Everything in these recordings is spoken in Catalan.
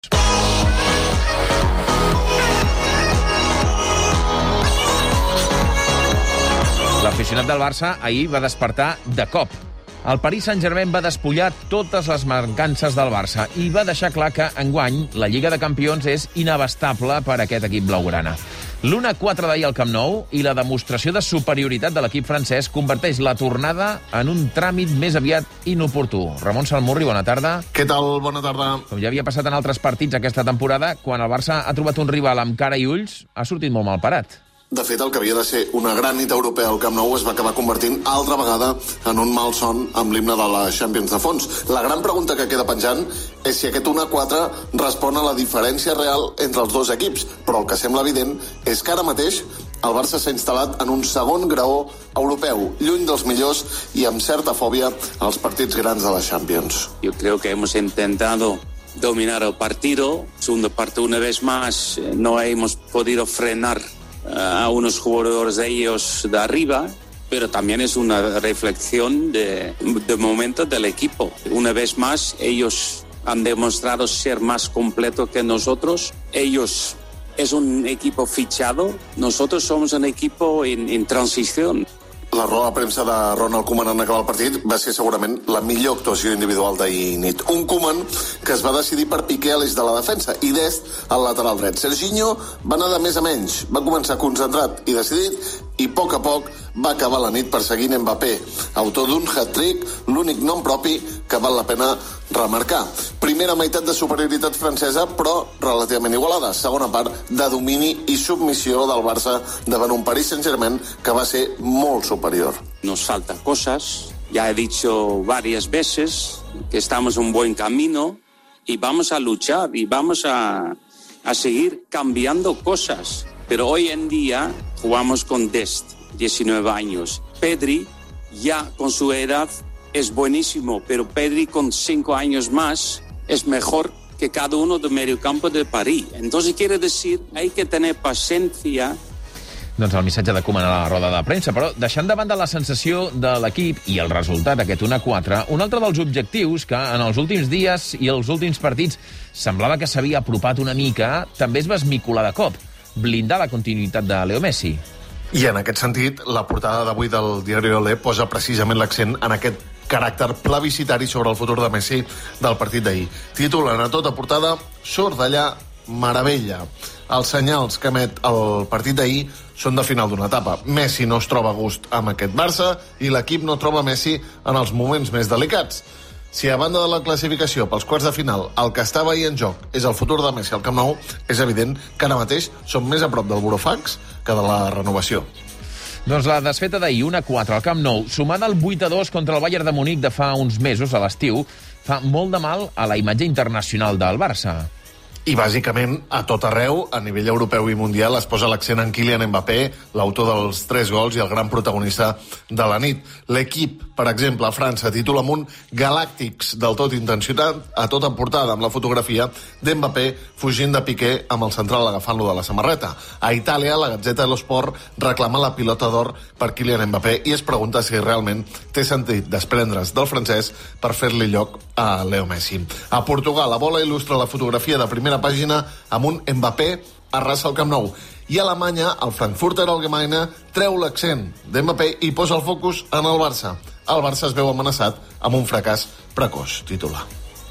L'aficionat del Barça ahir va despertar de cop. El Paris Saint-Germain va despullar totes les mancances del Barça i va deixar clar que, enguany, la Lliga de Campions és inabastable per a aquest equip blaugrana. L'1-4 d'ahir al Camp Nou i la demostració de superioritat de l'equip francès converteix la tornada en un tràmit més aviat inoportú. Ramon Salmurri, bona tarda. Què tal? Bona tarda. Com ja havia passat en altres partits aquesta temporada, quan el Barça ha trobat un rival amb cara i ulls, ha sortit molt mal parat. De fet, el que havia de ser una gran nit europea al Camp Nou es va acabar convertint altra vegada en un mal son amb l'himne de la Champions de fons. La gran pregunta que queda penjant és si aquest 1-4 respon a la diferència real entre els dos equips, però el que sembla evident és que ara mateix el Barça s'ha instal·lat en un segon graó europeu, lluny dels millors i amb certa fòbia als partits grans de la Champions. Yo creo que hemos intentado dominar el partido. Segunda parte, una vez más, no hemos podido frenar a unos jugadores de ellos de arriba, pero también es una reflexión de momento del equipo. Una vez más, ellos han demostrado ser más completos que nosotros. Ellos es un equipo fichado, nosotros somos un equipo en transición. La roda de premsa de Ronald Koeman en acabar el partit va ser segurament la millor actuació individual d'ahir nit. Un Koeman que es va decidir per Piqué a l'eix de la defensa i Dest al lateral dret. Serginho va anar de més a menys, va començar concentrat i decidit i a poc va acabar la nit perseguint Mbappé, autor d'un hat-trick, l'únic nom propi que val la pena remarcar. Primera meitat de superioritat francesa, però relativament igualada. Segona part de domini i submissió del Barça davant un Paris Saint-Germain que va ser molt superior. Nos faltan cosas. Ya he dicho varias veces que estamos en un buen camino y vamos a luchar y vamos a seguir cambiando cosas. Pero hoy en día jugamos con Dest, 19 años. Pedri, ya con su edad, es buenísimo, pero Pedri con 5 años más es mejor que cada uno del mediocampo de París. Entonces quiere decir, hay que tener paciencia. Doncs el missatge de Koeman a la roda de premsa, però deixant de banda la sensació de l'equip i el resultat, aquest 1-4, un altre dels objectius que en els últims dies i els últims partits semblava que s'havia apropat una mica, també es va esmicolar de cop, blindar la continuïtat de Leo Messi. I en aquest sentit, la portada d'avui del diari Olé posa precisament l'accent en aquest caràcter plebiscitari sobre el futur de Messi del partit d'ahir. Titulen a tota portada, surt d'allà meravella. Els senyals que emet el partit d'ahir són de final d'una etapa. Messi no es troba a gust amb aquest Barça i l'equip no troba Messi en els moments més delicats. Si a banda de la classificació pels quarts de final el que estava ahir en joc és el futur de Messi al Camp Nou, és evident que ara mateix som més a prop del burofax que de la renovació. Doncs la desfeta d'ahir, 1-4 al Camp Nou, sumant el 8-2 contra el Bayern de Munic de fa uns mesos, a l'estiu, fa molt de mal a la imatge internacional del Barça. I bàsicament a tot arreu, a nivell europeu i mundial, es posa l'accent en Kylian Mbappé, l'autor dels 3 gols i el gran protagonista de la nit. L'equip, per exemple, a França, titula amb un Galàctics del tot intencionat, a tota portada amb la fotografia d'Mbappé fugint de Piqué amb el central agafant-lo de la samarreta. A Itàlia, la Gazzetta dello Sport reclama la pilota d'or per Kylian Mbappé i es pregunta si realment té sentit desprendre's del francès per fer-li lloc a Leo Messi. A Portugal, la bola il·lustra la fotografia de primera pàgina amb un Mbappé arrasa al Camp Nou. I a Alemanya, el Frankfurter Allgemeine treu l'accent d'Mbappé i posa el focus en el Barça. El Barça es veu amenaçat amb un fracàs precoç, titular.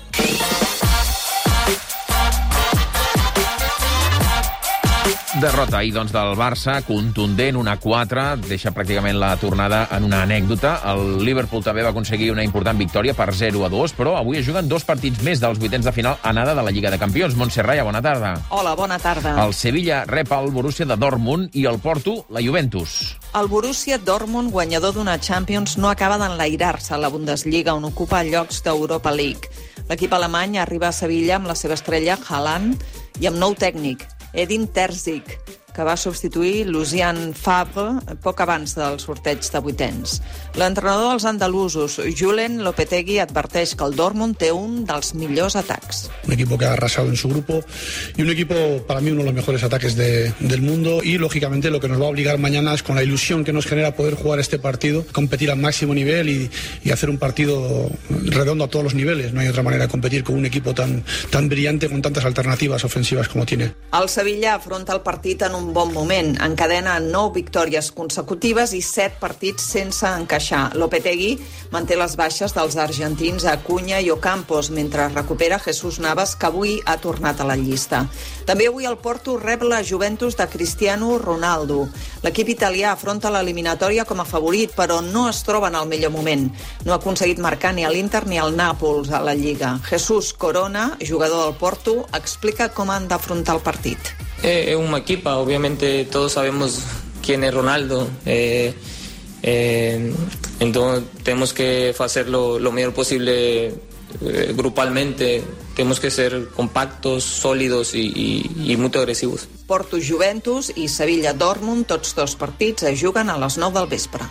Derrota ahir, doncs, del Barça, contundent, 1-4, deixa pràcticament la tornada en una anècdota. El Liverpool també va aconseguir una important victòria per 0-2, però avui es juguen 2 partits més dels vuitens de final anada de la Lliga de Campions. Montse Raya, bona tarda. Hola, bona tarda. El Sevilla rep el Borussia de Dortmund i el Porto, la Juventus. El Borussia Dortmund, guanyador d'una Champions, no acaba d'enlairar-se a la Bundesliga, on ocupa llocs d'Europa League. L'equip alemany arriba a Sevilla amb la seva estrella Haaland i amb nou tècnic, Edin Terzic. que va substituir Lucien Favre poc abans del sorteig de vuitens. L'entrenador dels andalusos, Julen Lopetegui, adverteix que el Dortmund té un dels millors atacs. Un equipo que ha arrasado en su grupo y un equipo, para mí, uno de los mejores ataques del mundo, y lógicamente lo que nos va a obligar mañana es, con la ilusión que nos genera poder jugar este partido, competir al máximo nivel y hacer un partido redondo a todos los niveles. No hay otra manera de competir con un equipo tan brillante, con tantas alternativas ofensivas como tiene. El Sevilla afronta el partit en un bon moment. Encadena 9 victòries consecutives i 7 partits sense encaixar. Lopetegui manté les baixes dels argentins Acuña i Ocampos, mentre recupera Jesús Navas, que avui ha tornat a la llista. També avui el Porto rep la Juventus de Cristiano Ronaldo. L'equip italià afronta l'eliminatòria com a favorit, però no es troba en el millor moment. No ha aconseguit marcar ni a l'Inter ni al Nàpols a la Lliga. Jesús Corona, jugador del Porto, explica com han d'afrontar el partit. Es un equipo, obviamente todos sabemos quién es Ronaldo, entonces tenemos que hacer lo mejor posible grupalmente, tenemos que ser compactos, sólidos y muy agresivos. Porto Juventus i Sevilla Dortmund, tots dos partits es juguen a les 9 del vespre.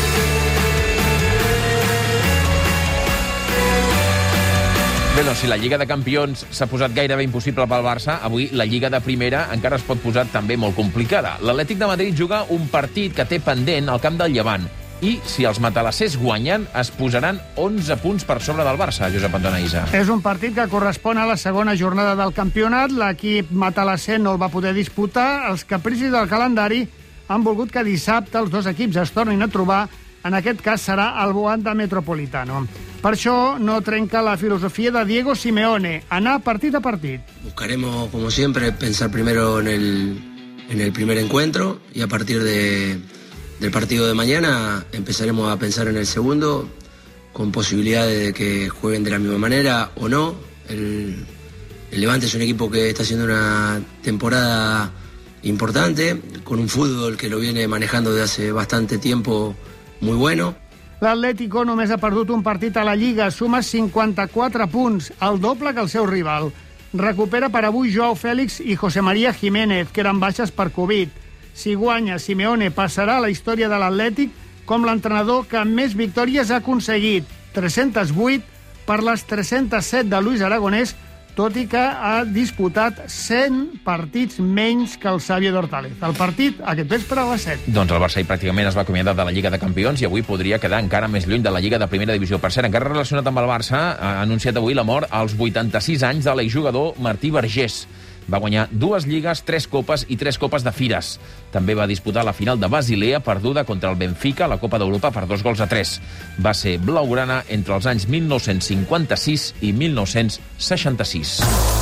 Bé, doncs, si la Lliga de Campions s'ha posat gairebé impossible pel Barça, avui la Lliga de Primera encara es pot posar també molt complicada. L'Atlètic de Madrid juga un partit que té pendent al camp del Llevant. I si els matalassers guanyen, es posaran 11 punts per sobre del Barça, Josep Antona. És un partit que correspon a la segona jornada del campionat. L'equip matalasser no el va poder disputar. Els capricis del calendari han volgut que dissabte els dos equips es tornin a trobar. En aquest cas serà al Wanda Metropolitano. Per això no trenca la filosofía de Diego Simeone, anar partit a partit. Buscaremos, como siempre, pensar primero en el primer encuentro y a partir del partido de mañana empezaremos a pensar en el segundo con posibilidades de que jueguen de la misma manera o no. El Levante es un equipo que está haciendo una temporada importante, con un fútbol que lo viene manejando desde hace bastante tiempo muy bueno. L'Atlético només ha perdut un partit a la Lliga, suma 54 punts, el doble que el seu rival. Recupera per avui Joao Félix i José María Jiménez, que eren baixes per Covid. Si guanya, Simeone passarà a la història de l'Atlètic com l'entrenador que més victòries ha aconseguit, 308 per les 307 de Luis Aragonès, tot i que ha disputat 100 partits menys que el Xavi d'Hortalez. El partit aquest vespre a les 7. Doncs el Barça pràcticament es va acomiadar de la Lliga de Campions i avui podria quedar encara més lluny de la Lliga de Primera Divisió. Per cert, encara relacionat amb el Barça, ha anunciat avui la mort als 86 anys de l'exjugador Martí Vergés. Va guanyar 2 lligues, 3 copes i 3 copes de Fires. També va disputar la final de Basilea, perduda contra el Benfica a la Copa d'Europa per 2-3. Va ser blaugrana entre els anys 1956 i 1966.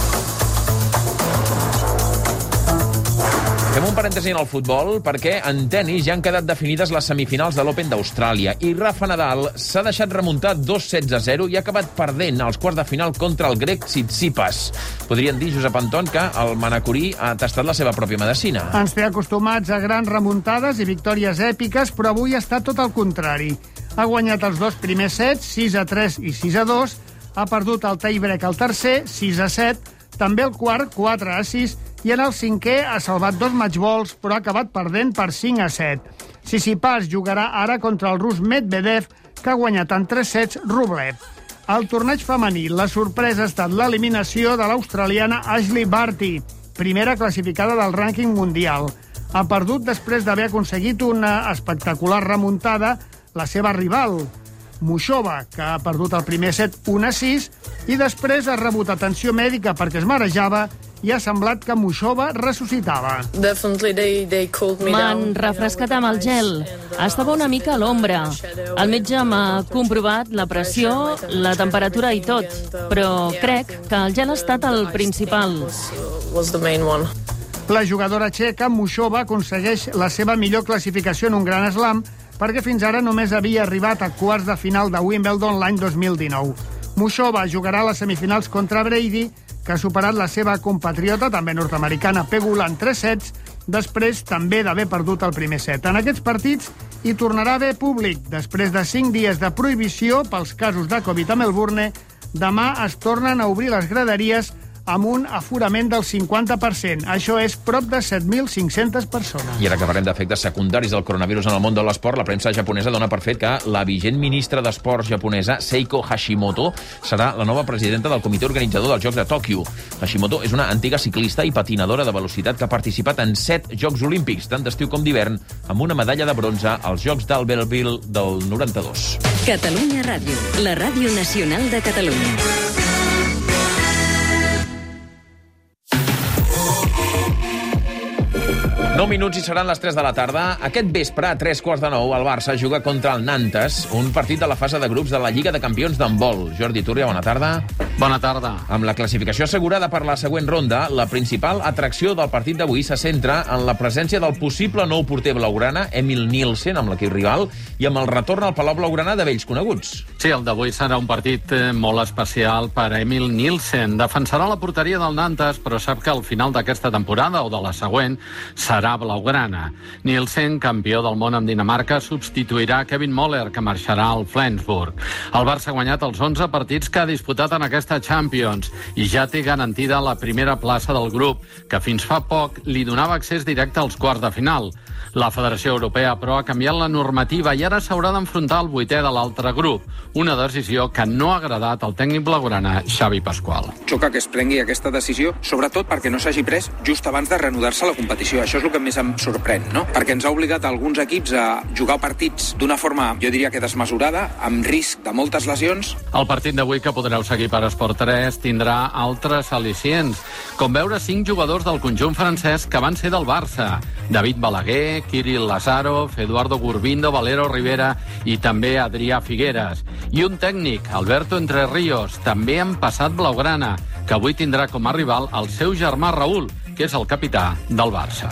Fem un parèntesi en el futbol perquè en tenis ja han quedat definides les semifinals de l'Open d'Austràlia i Rafa Nadal s'ha deixat remuntar 2-16-0 i ha acabat perdent als quarts de final contra el grec Tsitsipas. Podrien dir, Josep Anton, que el manacorí ha tastat la seva pròpia medicina. Ens té acostumats a grans remuntades i victòries èpiques, però avui ha estat tot el contrari. Ha guanyat els 2 primers sets, 6-3 i 6-2, ha perdut el tie-break al tercer, 6-7, també el quart, 4-6, i en el cinquè ha salvat 2 matchballs, però ha acabat perdent per 5-7. Tsitsipas jugarà ara contra el rus Medvedev, que ha guanyat en 3 sets Rublev. Al torneig femení, la sorpresa ha estat l'eliminació de l'australiana Ashley Barty, primera classificada del rànquing mundial. Ha perdut després d'haver aconseguit una espectacular remuntada la seva rival, Muchova, que ha perdut el primer set 1-6, i després ha rebut atenció mèdica perquè es marejava i ha semblat que Muchova ressuscitava. M'han refrescat amb el gel. Estava una mica a l'ombra. El metge m'ha comprovat la pressió, la temperatura i tot, però crec que el gel ha estat el principal. La jugadora txeca Muchova aconsegueix la seva millor classificació en un Grand Slam perquè fins ara només havia arribat a quarts de final de Wimbledon l'any 2019. Muchova jugarà a les semifinals contra Brady, que ha superat la seva compatriota, també nord-americana, Pegula, en 3 sets, després també d'haver perdut el primer set. En aquests partits hi tornarà a haver públic. Després de 5 dies de prohibició pels casos de Covid a Melbourne, demà es tornen a obrir les graderies amb un aforament del 50%. Això és prop de 7.500 persones. I ara que parlem d'efectes secundaris del coronavirus en el món de l'esport, la premsa japonesa dona per fet que la vigent ministra d'Esports japonesa, Seiko Hashimoto, serà la nova presidenta del comitè organitzador dels Jocs de Tòquio. Hashimoto és una antiga ciclista i patinadora de velocitat que ha participat en 7 Jocs Olímpics, tant d'estiu com d'hivern, amb una medalla de bronze als Jocs d'Albertville del 92. Catalunya Ràdio, la ràdio nacional de Catalunya. 9 minuts i seran les 3 de la tarda. Aquest vespre, a 9:15, el Barça juga contra el Nantes, un partit de la fase de grups de la Lliga de Campions d'handbol. Jordi Túria, bona tarda. Bona tarda. Amb la classificació assegurada per la següent ronda, la principal atracció del partit d'avui se centra en la presència del possible nou porter blaugrana, Emil Nielsen, amb l'equip rival, i amb el retorn al Palau Blaugrana de vells coneguts. Sí, el d'avui serà un partit molt especial per Emil Nielsen. Defensarà la porteria del Nantes, però sap que al final d'aquesta temporada o de la següent serà blaugrana. Nielsen, campió del món amb Dinamarca, substituirà Kevin Moller, que marxarà al Flensburg. El Barça ha guanyat els 11 partits que ha disputat en aquesta Champions i ja té garantida la primera plaça del grup, que fins fa poc li donava accés directe als quarts de final. La Federació Europea, però, ha canviat la normativa i ara s'haurà d'enfrontar al 8è de l'altre grup, una decisió que no ha agradat al tècnic blaugrana Xavi Pascual. Xoca que es prengui aquesta decisió, sobretot perquè no s'hagi pres just abans de reanudar-se la competició. Això és el que més em sorprèn, no? Perquè ens ha obligat a alguns equips a jugar partits d'una forma, jo diria que desmesurada, amb risc de moltes lesions. El partit d'avui, que podreu seguir per Esport 3, tindrà altres al·licients, com veure 5 jugadors del conjunt francès que van ser del Barça. David Balaguer, Kirill Lazarov, Eduardo Gurbindo, Valero Rivera i també Adrià Figueres. I un tècnic, Alberto Entre Ríos, també en passat blaugrana, que avui tindrà com a rival el seu germà Raúl, que és el capità del Barça.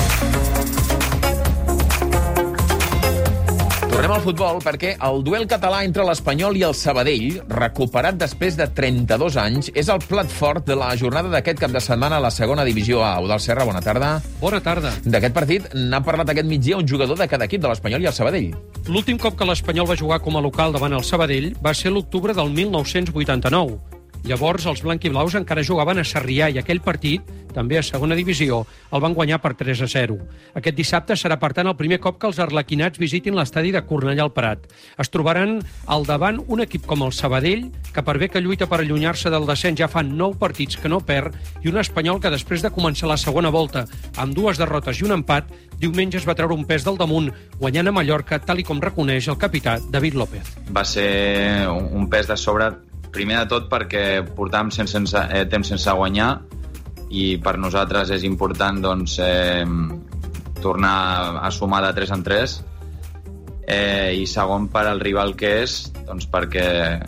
Tornem al futbol perquè el duel català entre l'Espanyol i el Sabadell, recuperat després de 32 anys, és el plat fort de la jornada d'aquest cap de setmana a la segona divisió A. Eudald Serra, bona tarda. Bona tarda. D'aquest partit n'ha parlat aquest migdia un jugador de cada equip, de l'Espanyol i el Sabadell. L'últim cop que l'Espanyol va jugar com a local davant el Sabadell va ser l'octubre del 1989. Llavors, els blanquiblaus encara jugaven a Sarrià i aquell partit, també a segona divisió, el van guanyar per 3-0. Aquest dissabte serà, per tant, el primer cop que els arlequinats visitin l'estadi de Cornellà al Prat. Es trobaran al davant un equip com el Sabadell, que per bé que lluita per allunyar-se del descens ja fan 9 partits que no perd, i un Espanyol que després de començar la segona volta amb 2 derrotes i un empat, diumenge es va treure un pes del damunt, guanyant a Mallorca, tal i com reconeix el capità David López. Va ser un pes de sobre, primer de tot perquè portàvem temps sense guanyar i per nosaltres és important doncs, tornar a sumar de 3 en 3 i segon per al rival que és, doncs, perquè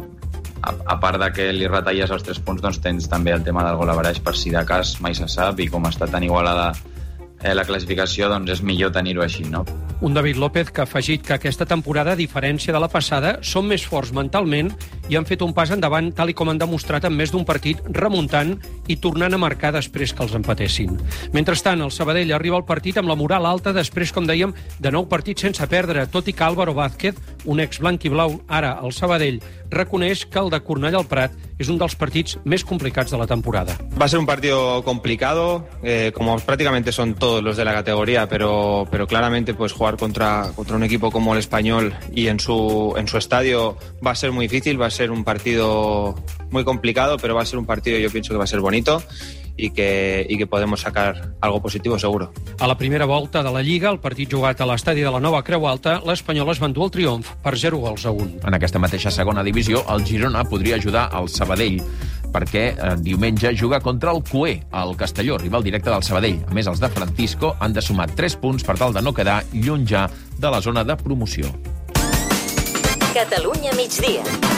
a part de que li retalles els 3 punts, doncs tens també el tema del gol average per si de cas mai se sap, i com està tan igualada la classificació, doncs és millor tenir-ho així, no? Un David López que ha afegit que aquesta temporada, a diferència de la passada, són més forts mentalment i han fet un pas endavant, tal i com han demostrat en més d'un partit, remuntant i tornant a marcar després que els empatessin. Mentrestant, el Sabadell arriba al partit amb la moral alta després, com dèiem, de 9 partits sense perdre, tot i que Álvaro Vázquez, un ex blanc i blau, ara al Sabadell, reconeix que el de Cornellà al Prat és un dels partits més complicats de la temporada. Va a ser un partido complicado, como prácticamente son todos los de la categoría, pero claramente pues jugar contra un equipo como el Español y en su estadio va a ser muy difícil, va a ser un partido muy complicado, pero va a ser un partido, yo pienso que va a ser bonito i que podem sacar algo positivo, seguro. A la primera volta de la Lliga, el partit jugat a l'estadi de la Nova Creu Alta, l'Espanyol es va endur el triomf per 0-1. En aquesta mateixa segona divisió, el Girona podria ajudar al Sabadell, perquè diumenge juga contra el Cué, al Castelló, rival directe del Sabadell. A més, els de Francisco han de sumar 3 punts per tal de no quedar lluny ja de la zona de promoció. Catalunya migdia.